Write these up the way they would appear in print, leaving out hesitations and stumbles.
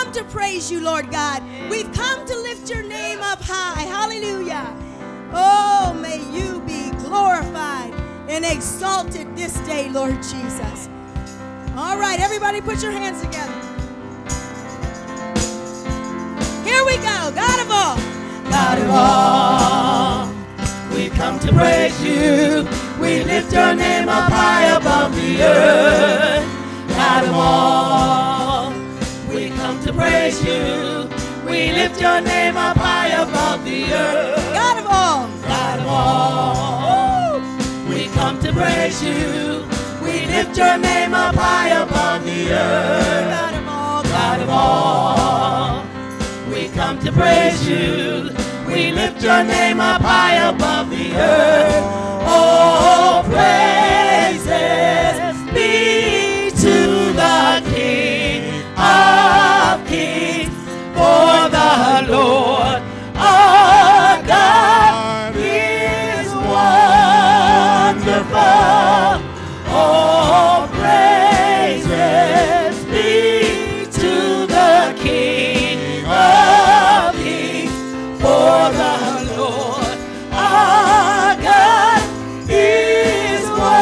come to praise you, Lord God. We've come to lift your name up high. Hallelujah. Oh, may you be glorified and exalted this day, Lord Jesus. All right, everybody put your hands together. Here we go. God of all. God of all, we come to praise you. We lift your name up high above the earth. God of all, we come to praise you. We lift your name up high above the earth. God of all. God of all, we come to praise you. We lift your name up high above the earth. God of all. God of all, we come to praise you. We lift your name up high above the earth. Oh, praises be to the King of Kings, for the Lord our God is wonderful. Oh, praises be to the King of Kings, for the Lord our God is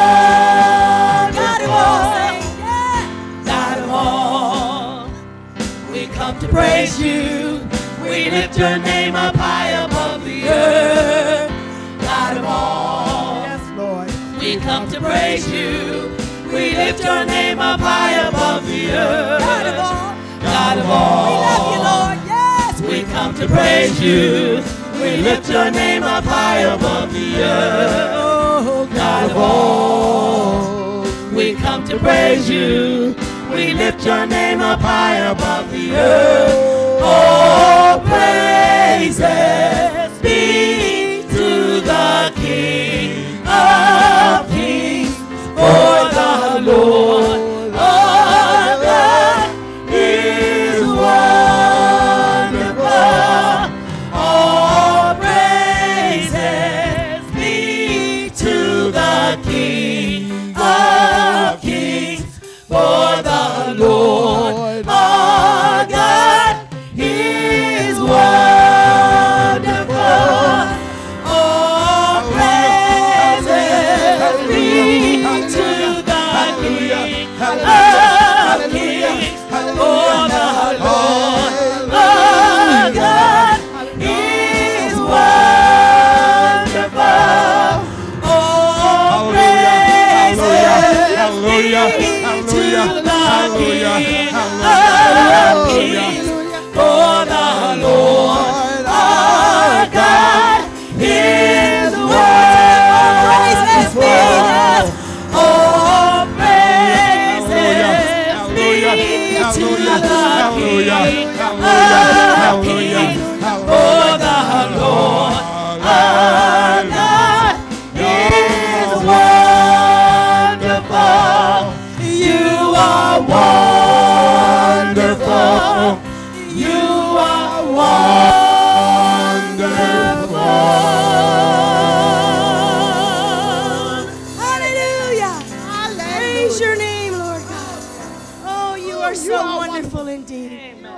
wonderful. God of all, we come to praise you. We lift your name up high above the earth. God of all, Yes, Lord. we come to praise you. We lift your name up high above the earth. God of all. God of all, We love you, Lord. Yes. we come to praise you. We lift your name up high above the earth. Oh, God of all, we come to praise you. We lift your name up high above the earth. Oh, praises be to the King of Kings, for the Lord our God is wonderful. All praises be to the King of Kings, for the Lord our God is wonderful. All praises be to the King of Kings, for the Lord our God is wonderful. All praises be to the King of Kings, for the Lord our God is wonderful. All praises be to the King of Kings, for the Lord our God is wonderful. You are wonderful.